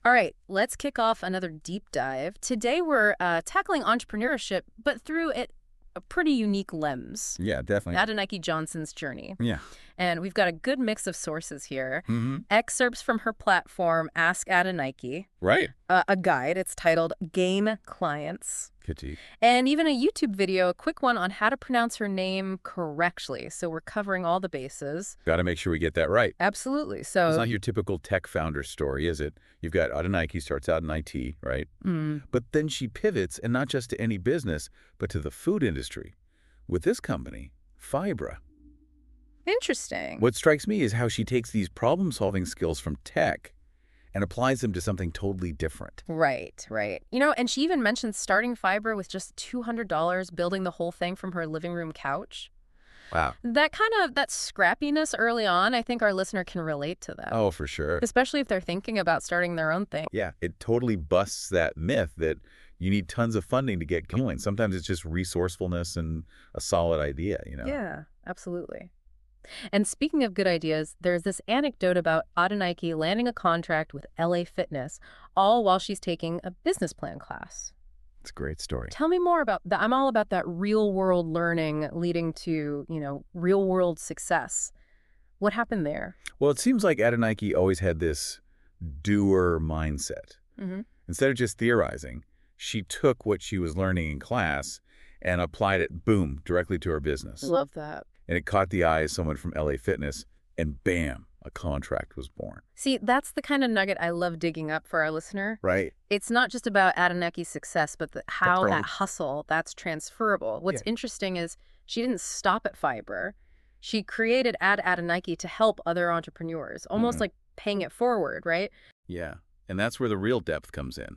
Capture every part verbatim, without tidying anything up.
All right, let's kick off another deep dive. Today we're uh, tackling entrepreneurship, but through it a pretty unique lens. Yeah, definitely. Adenike Johnson's journey. Yeah. And we've got a good mix of sources here. Mm-hmm. Excerpts from her platform, Ask Adenike, Right. uh, a guide. It's titled Game Clients. Kitty. And even a YouTube video, a quick one on how to pronounce her name correctly. So we're covering all the bases. Got to make sure we get that right. Absolutely. So It's not your typical tech founder story, is it? You've got Adenike, starts out in I T, right? mm, But then she pivots, and not just to any business, but to the food industry. With this company, Fibra. interesting. What strikes me is how she takes these problem-solving skills from tech and applies them to something totally different. Right, right. You know, and she even mentioned starting Fibra with just two hundred dollars, building the whole thing from her living room couch. Wow. That kind of, that scrappiness early on, I think our listener can relate to that. Oh, for sure. Especially if they're thinking about starting their own thing. Yeah, it totally busts that myth that you need tons of funding to get going. Sometimes it's just resourcefulness and a solid idea, you know? Yeah, absolutely. And speaking of good ideas, there's this anecdote about Adenike landing a contract with L A Fitness, all while she's taking a business plan class. It's a great story. Tell me more about that. I'm all about that real world learning leading to, you know, real world success. What happened there? Well, it seems like Adenike always had this doer mindset. Mm-hmm. Instead of just theorizing, she took what she was learning in class and applied it, boom, directly to her business. Love that. And it caught the eye of someone from L A Fitness, and bam, a contract was born. See, that's the kind of nugget I love digging up for our listener. Right. It's not just about Adenike's success, but the, how right. that hustle, that's transferable. What's Yeah. interesting is she didn't stop at Fibra. She created Ad Adenike to help other entrepreneurs, almost Mhm. like paying it forward, right? Yeah, and that's where the real depth comes in.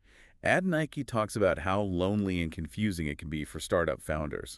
Adenike talks about how lonely and confusing it can be for startup founders.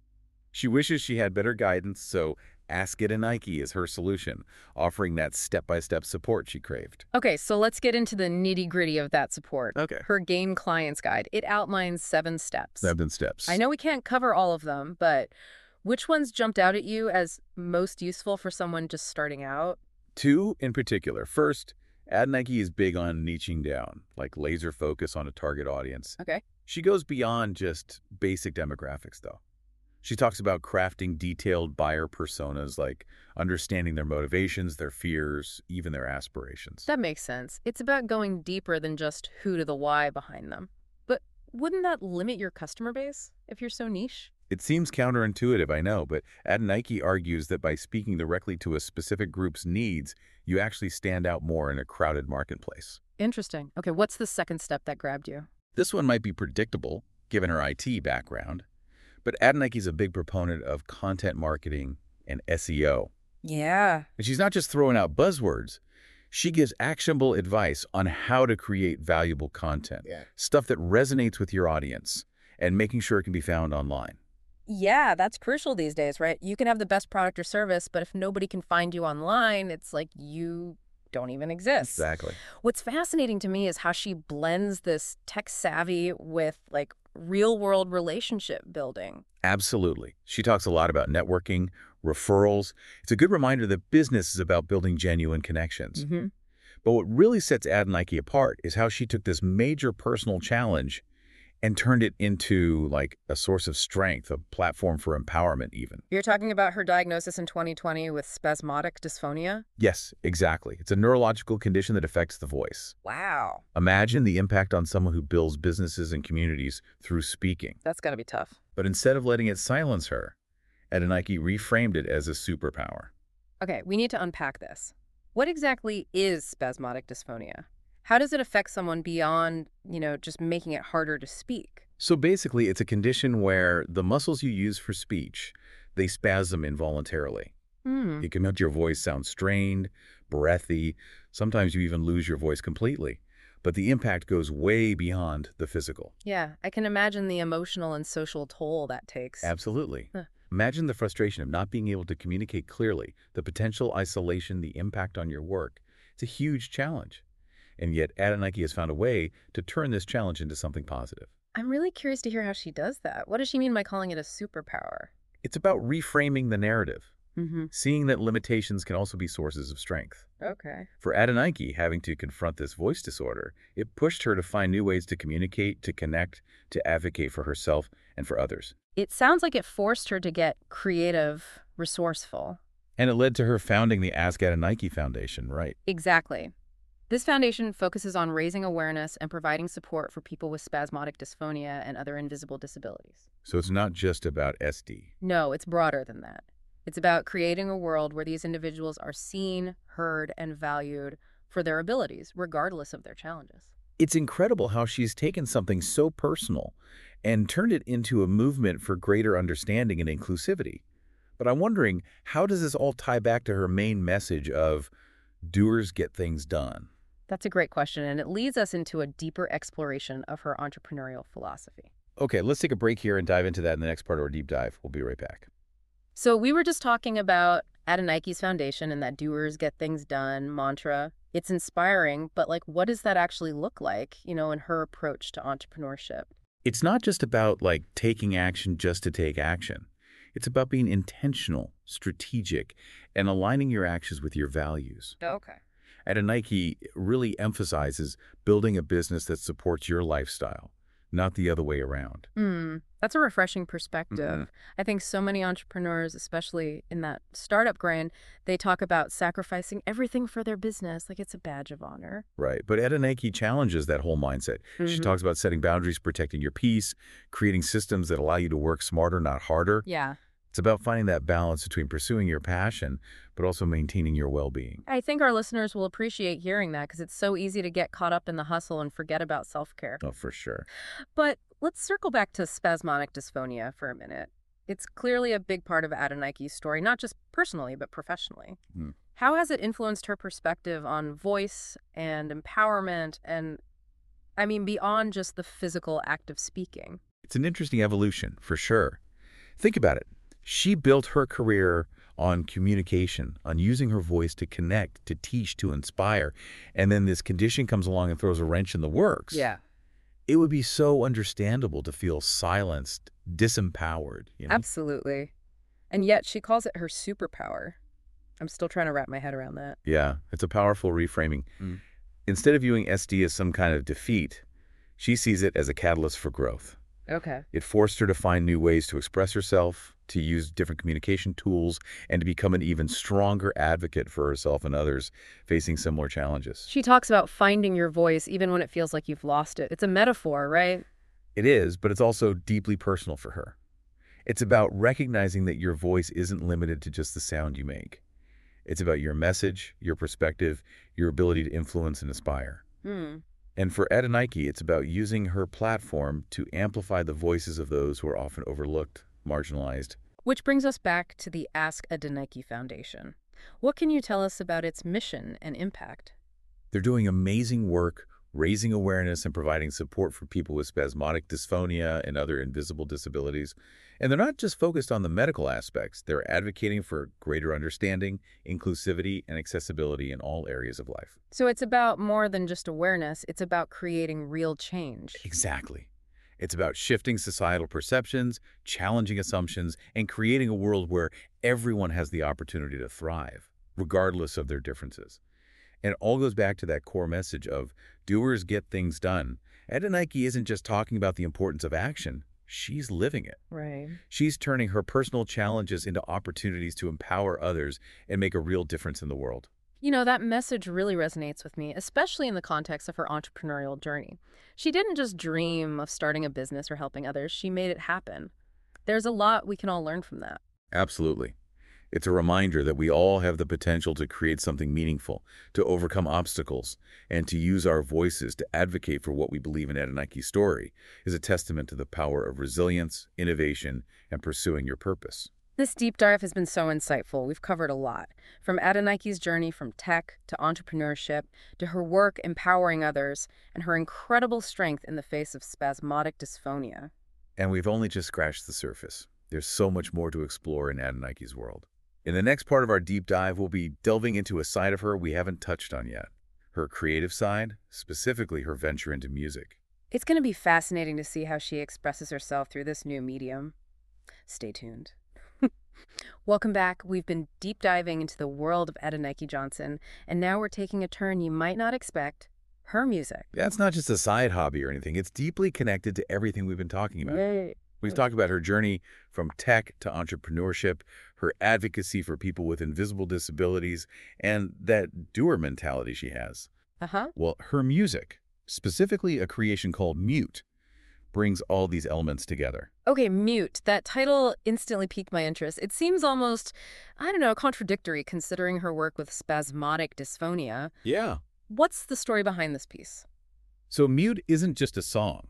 She wishes she had better guidance, so Ask Adenike is her solution, offering that step-by-step support she craved. Okay, so let's get into the nitty-gritty of that support. Okay. Her Game Clients Guide. It outlines seven steps. Seven steps. I know we can't cover all of them, but which ones jumped out at you as most useful for someone just starting out? Two in particular. First, Adenike is big on niching down, like laser focus on a target audience. Okay. She goes beyond just basic demographics, though. She talks about crafting detailed buyer personas, like understanding their motivations, their fears, even their aspirations. That makes sense. It's about going deeper than just who to the why behind them. But wouldn't that limit your customer base if you're so niche? It seems counterintuitive, I know, but Adenike argues that by speaking directly to a specific group's needs, you actually stand out more in a crowded marketplace. Interesting. Okay, what's the second step that grabbed you? This one might be predictable, given her I T background, but Adenike is a big proponent of content marketing and S E O. Yeah. And she's not just throwing out buzzwords. She gives actionable advice on how to create valuable content, Yeah. stuff that resonates with your audience, and making sure it can be found online. Yeah, that's crucial these days, right? You can have the best product or service, but if nobody can find you online, it's like you don't even exist. Exactly. What's fascinating to me is how she blends this tech savvy with like real world relationship building. Absolutely. She talks a lot about networking, referrals. It's a good reminder that business is about building genuine connections. Mm-hmm. But what really sets Adenike apart is how she took this major personal challenge and turned it into like a source of strength, a platform for empowerment even. You're talking about her diagnosis in twenty twenty with spasmodic dysphonia? Yes, exactly. It's a neurological condition that affects the voice. Wow. Imagine the impact on someone who builds businesses and communities through speaking. That's got to be tough. But instead of letting it silence her, Adenike reframed it as a superpower. Okay, we need to unpack this. What exactly is spasmodic dysphonia? How does it affect someone beyond, you know, just making it harder to speak? So basically, it's a condition where the muscles you use for speech, they spasm involuntarily. Hmm. It can make your voice sound strained, breathy. Sometimes you even lose your voice completely. But the impact goes way beyond the physical. Yeah, I can imagine the emotional and social toll that takes. Absolutely. Huh. Imagine the frustration of not being able to communicate clearly, the potential isolation, the impact on your work. It's a huge challenge. And yet Adenike has found a way to turn this challenge into something positive. I'm really curious to hear how she does that. What does she mean by calling it a superpower? It's about reframing the narrative. Mm-hmm. seeing that limitations can also be sources of strength. Okay. For Adenike, having to confront this voice disorder, it pushed her to find new ways to communicate, to connect, to advocate for herself and for others. It sounds like it forced her to get creative, resourceful. And it led to her founding the Ask Adenike Foundation, right? Exactly. This foundation focuses on raising awareness and providing support for people with spasmodic dysphonia and other invisible disabilities. So it's not just about S D. No, it's broader than that. It's about creating a world where these individuals are seen, heard, and valued for their abilities, regardless of their challenges. It's incredible how she's taken something so personal and turned it into a movement for greater understanding and inclusivity. But I'm wondering, how does this all tie back to her main message of doers get things done? That's a great question, and it leads us into a deeper exploration of her entrepreneurial philosophy. Okay, let's take a break here and dive into that in the next part of our deep dive. We'll be right back. So we were just talking about Adenike's foundation and that doers get things done mantra. It's inspiring, but like, what does that actually look like, you know, in her approach to entrepreneurship? It's not just about like taking action just to take action. It's about being intentional, strategic, and aligning your actions with your values. Okay. Adenike really emphasizes building a business that supports your lifestyle, not the other way around. Mm, that's a refreshing perspective. Mm-hmm. I think so many entrepreneurs, especially in that startup grain, they talk about sacrificing everything for their business like it's a badge of honor. Right. But Adenike challenges that whole mindset. She Mhm. talks about setting boundaries, protecting your peace, creating systems that allow you to work smarter, not harder. Yeah. It's about finding that balance between pursuing your passion, but also maintaining your well-being. I think our listeners will appreciate hearing that because it's so easy to get caught up in the hustle and forget about self-care. Oh, for sure. But let's circle back to spasmodic dysphonia for a minute. It's clearly a big part of Adenike's story, not just personally, but professionally. Hmm. How has it influenced her perspective on voice and empowerment and, I mean, beyond just the physical act of speaking? It's an interesting evolution, for sure. Think about it. She built her career on communication, on using her voice to connect, to teach, to inspire. And then this condition comes along and throws a wrench in the works. Yeah. It would be so understandable to feel silenced, disempowered. You know? Absolutely. And yet she calls it her superpower. I'm still trying to wrap my head around that. Yeah, it's a powerful reframing. Mm. Instead of viewing S D as some kind of defeat, she sees it as a catalyst for growth. Okay. It forced her to find new ways to express herself, to use different communication tools, and to become an even stronger advocate for herself and others facing similar challenges. She talks about finding your voice even when it feels like you've lost it. It's a metaphor, right? It is, but it's also deeply personal for her. It's about recognizing that your voice isn't limited to just the sound you make. It's about your message, your perspective, your ability to influence and inspire. Hmm. And for Adenike, it's about using her platform to amplify the voices of those who are often overlooked, marginalized. Which brings us back to the Ask Adenike Foundation. What can you tell us about its mission and impact? They're doing amazing work, raising awareness and providing support for people with spasmodic dysphonia and other invisible disabilities. And they're not just focused on the medical aspects. They're advocating for greater understanding, inclusivity, and accessibility in all areas of life. So it's about more than just awareness. It's about creating real change. Exactly. It's about shifting societal perceptions, challenging assumptions, and creating a world where everyone has the opportunity to thrive, regardless of their differences. And it all goes back to that core message of doers get things done. Adenike isn't just talking about the importance of action. She's living it. Right. She's turning her personal challenges into opportunities to empower others and make a real difference in the world. You know, that message really resonates with me, especially in the context of her entrepreneurial journey. She didn't just dream of starting a business or helping others. She made it happen. There's a lot we can all learn from that. Absolutely. It's a reminder that we all have the potential to create something meaningful, to overcome obstacles, and to use our voices to advocate for what we believe in. Adenike's story is a testament to the power of resilience, innovation, and pursuing your purpose. This deep dive has been so insightful. We've covered a lot, from Adenike's journey from tech to entrepreneurship, to her work empowering others, and her incredible strength in the face of spasmodic dysphonia. And we've only just scratched the surface. There's so much more to explore in Adenike's world. In the next part of our deep dive, we'll be delving into a side of her we haven't touched on yet. Her creative side, specifically her venture into music. It's going to be fascinating to see how she expresses herself through this new medium. Stay tuned. Welcome back. We've been deep diving into the world of Adenike Johnson, and now we're taking a turn you might not expect, her music. That's not just a side hobby or anything. It's deeply connected to everything we've been talking about. Yay. We've talked about her journey from tech to entrepreneurship, her advocacy for people with invisible disabilities, and that doer mentality she has. Uh-huh. Well, her music, specifically a creation called Mute, brings all these elements together. Okay, Mute. That title instantly piqued my interest. It seems almost, I don't know, contradictory considering her work with spasmodic dysphonia. Yeah. What's the story behind this piece? So Mute isn't just a song.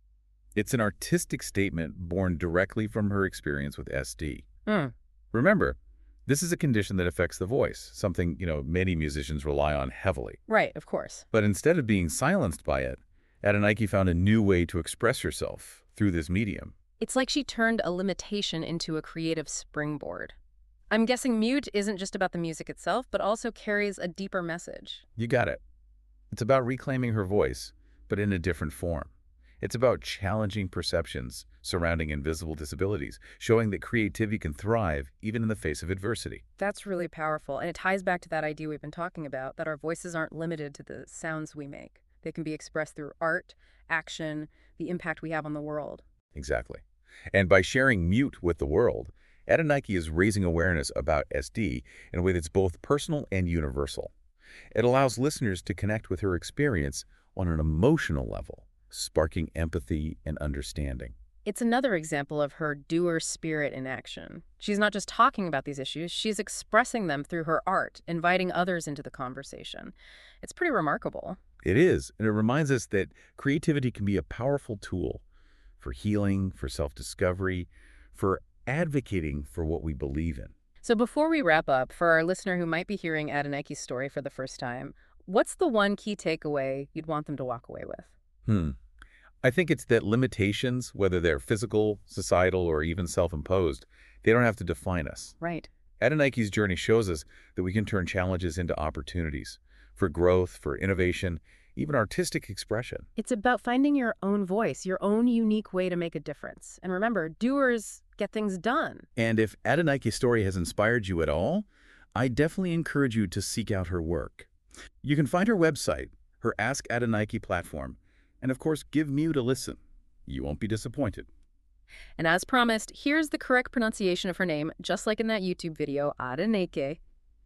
It's an artistic statement born directly from her experience with S D. Hmm. Remember, this is a condition that affects the voice, something, you know, many musicians rely on heavily. Right, of course. But instead of being silenced by it, Adenike found a new way to express herself through this medium. It's like she turned a limitation into a creative springboard. I'm guessing Mute isn't just about the music itself, but also carries a deeper message. You got it. It's about reclaiming her voice, but in a different form. It's about challenging perceptions surrounding invisible disabilities, showing that creativity can thrive even in the face of adversity. That's really powerful, and it ties back to that idea we've been talking about, that our voices aren't limited to the sounds we make. They can be expressed through art, action, the impact we have on the world. Exactly. And by sharing Mute with the world, Adenike is raising awareness about S D in a way that's both personal and universal. It allows listeners to connect with her experience on an emotional level, sparking empathy and understanding. It's another example of her doer spirit in action. She's not just talking about these issues, she's expressing them through her art, inviting others into the conversation. It's pretty remarkable. It is, and it reminds us that creativity can be a powerful tool for healing, for self-discovery, for advocating for what we believe in. So before we wrap up, for our listener who might be hearing Adenike's story for the first time, what's the one key takeaway you'd want them to walk away with? Hmm. I think it's that limitations, whether they're physical, societal, or even self-imposed, they don't have to define us. Right. Adenike's journey shows us that we can turn challenges into opportunities for growth, for innovation, even artistic expression. It's about finding your own voice, your own unique way to make a difference. And remember, doers get things done. And if Adenike's story has inspired you at all, I definitely encourage you to seek out her work. You can find her website, her Ask Adenike platform, and of course, give Mute a listen. You won't be disappointed. And as promised, here's the correct pronunciation of her name, just like in that YouTube video, Adenike.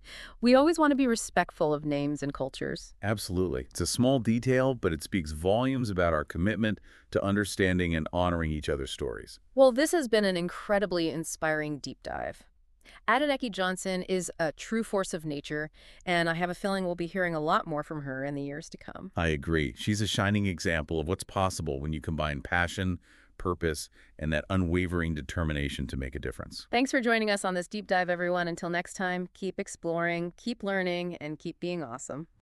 We always want to be respectful of names and cultures. Absolutely. It's a small detail, but it speaks volumes about our commitment to understanding and honoring each other's stories. Well, this has been an incredibly inspiring deep dive. Adenike Johnson is a true force of nature, and I have a feeling we'll be hearing a lot more from her in the years to come. I agree. She's a shining example of what's possible when you combine passion, purpose, and that unwavering determination to make a difference. Thanks for joining us on this deep dive, everyone. Until next time, keep exploring, keep learning, and keep being awesome.